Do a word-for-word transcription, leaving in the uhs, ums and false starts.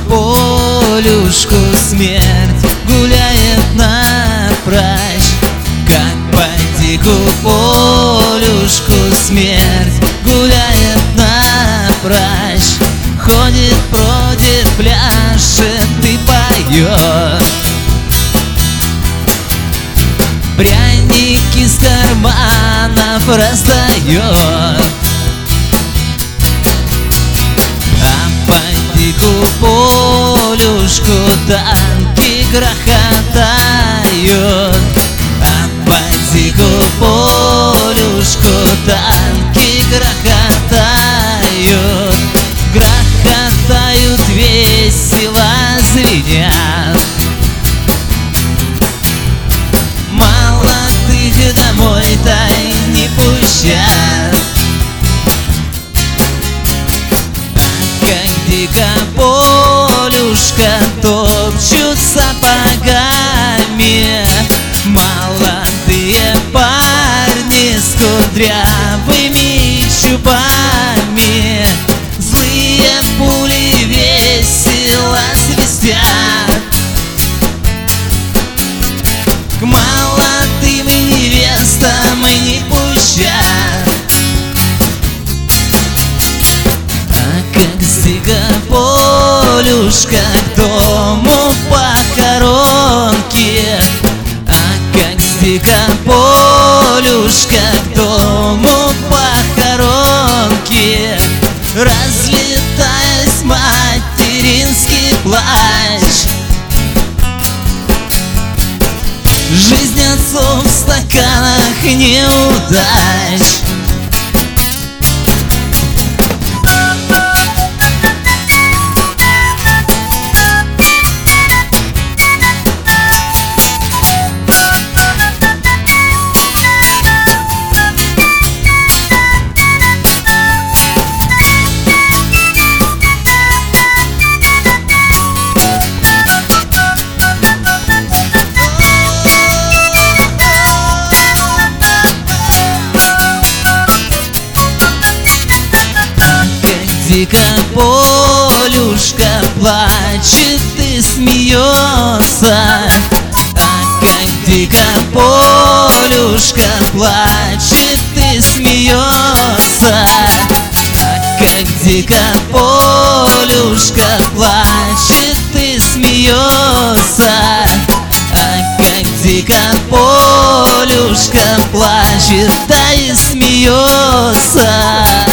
Полюшку смерть гуляет на пращ, как по дику полюшку смерть гуляет на пращ. Ходит, бродит, пляшет и поет, пряники из карманов раздает. А по дику полюшку танки грохотают, а по дику полюшку танки грохотают. Грохотают, весело звенят, молодых домой-то не пущат. Как дико полюшка топчут сапогами молодые парни с кудрявыми чубами. Злые пули весело свистят, к молодым невестам не пущат. А как дико полюшка к дому похоронки, а как дико полюшка к дому похоронки, разлетаясь материнский плач. Жизнь отцов в стаканах неудач. Дико полюшка плачет и смеется, а как дико полюшка плачет и смеется, а как дико полюшка плачет и смеется, а как дико полюшка плачет, да и смеется.